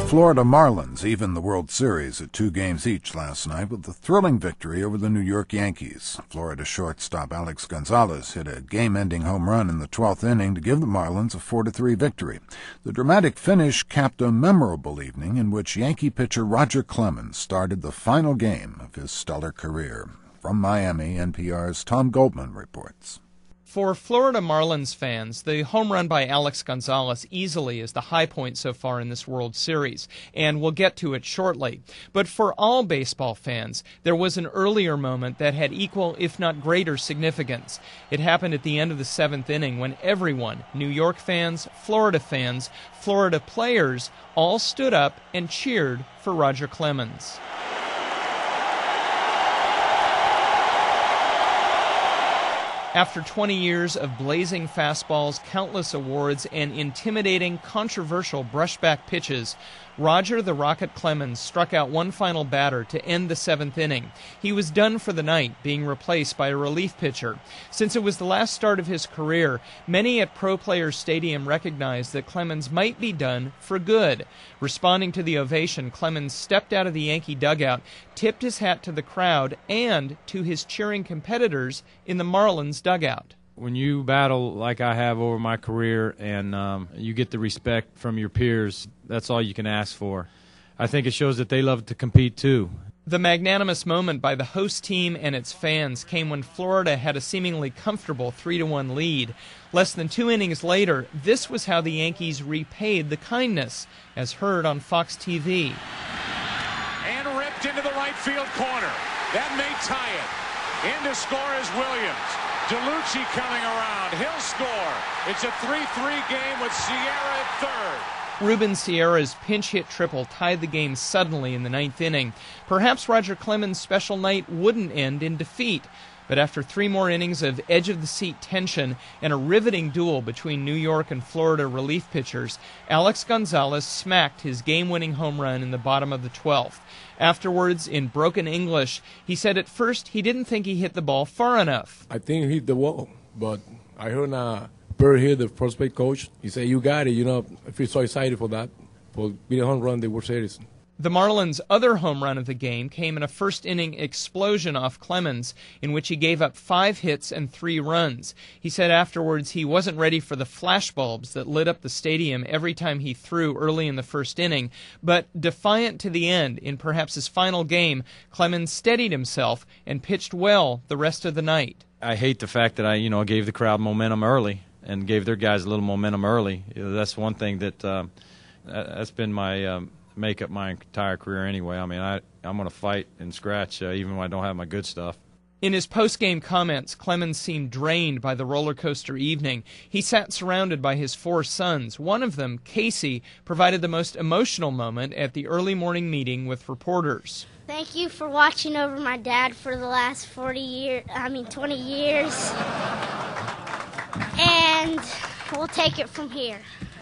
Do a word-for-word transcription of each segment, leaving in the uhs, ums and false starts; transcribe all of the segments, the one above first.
Florida Marlins evened the World Series at two games each last night with a thrilling victory over the New York Yankees. Florida shortstop Alex Gonzalez hit a game-ending home run in the twelfth inning to give the Marlins a four to three victory. The dramatic finish capped a memorable evening in which Yankee pitcher Roger Clemens started the final game of his stellar career. From Miami, N P R's Tom Goldman reports. For Florida Marlins fans, the home run by Alex Gonzalez easily is the high point so far in this World Series, and we'll get to it shortly. But for all baseball fans, there was an earlier moment that had equal, if not greater, significance. It happened at the end of the seventh inning when everyone, New York fans, Florida fans, Florida players, all stood up and cheered for Roger Clemens. After twenty years of blazing fastballs, countless awards, and intimidating, controversial brushback pitches, Roger the Rocket Clemens struck out one final batter to end the seventh inning. He was done for the night, being replaced by a relief pitcher. Since it was the last start of his career, many at Pro Players Stadium recognized that Clemens might be done for good. Responding to the ovation, Clemens stepped out of the Yankee dugout, tipped his hat to the crowd and to his cheering competitors in the Marlins dugout. When you battle like I have over my career and um, you get the respect from your peers, that's all you can ask for. I think it shows that they love to compete too. The magnanimous moment by the host team and its fans came when Florida had a seemingly comfortable three to one lead. Less than two innings later, this was how the Yankees repaid the kindness, as heard on Fox T V. And ripped into the right field corner. That may tie it. In to score is Williams. DeLucci coming around. He'll score. It's a three three game with Sierra at third. Ruben Sierra's pinch hit triple tied the game suddenly in the ninth inning. Perhaps Roger Clemens' special night wouldn't end in defeat. But after three more innings of edge-of-the-seat tension and a riveting duel between New York and Florida relief pitchers, Alex Gonzalez smacked his game-winning home run in the bottom of the twelfth. Afterwards, in broken English, he said at first he didn't think he hit the ball far enough. I think he hit the wall, but I heard uh, Bird here, the first base coach, he said, you got it, you know, I feel so excited for that, for being a home run, the World Series. The Marlins' other home run of the game came in a first-inning explosion off Clemens, in which he gave up five hits and three runs. He said afterwards he wasn't ready for the flashbulbs that lit up the stadium every time he threw early in the first inning, but defiant to the end, in perhaps his final game, Clemens steadied himself and pitched well the rest of the night. I hate the fact that I, you know, gave the crowd momentum early and gave their guys a little momentum early. You know, that's one thing that uh, that's been my um, make up my entire career anyway. I mean, I, I'm going to fight and scratch uh, even when I don't have my good stuff. In his post-game comments, Clemens seemed drained by the roller coaster evening. He sat surrounded by his four sons. One of them, Casey, provided the most emotional moment at the early morning meeting with reporters. Thank you for watching over my dad for the last forty years, I mean twenty years. And we'll take it from here.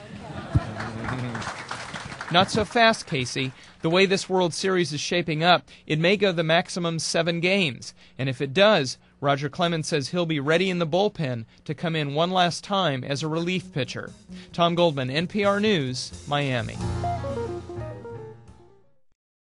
Not so fast, Casey. The way this World Series is shaping up, it may go the maximum seven games. And if it does, Roger Clemens says he'll be ready in the bullpen to come in one last time as a relief pitcher. Tom Goldman, N P R News, Miami.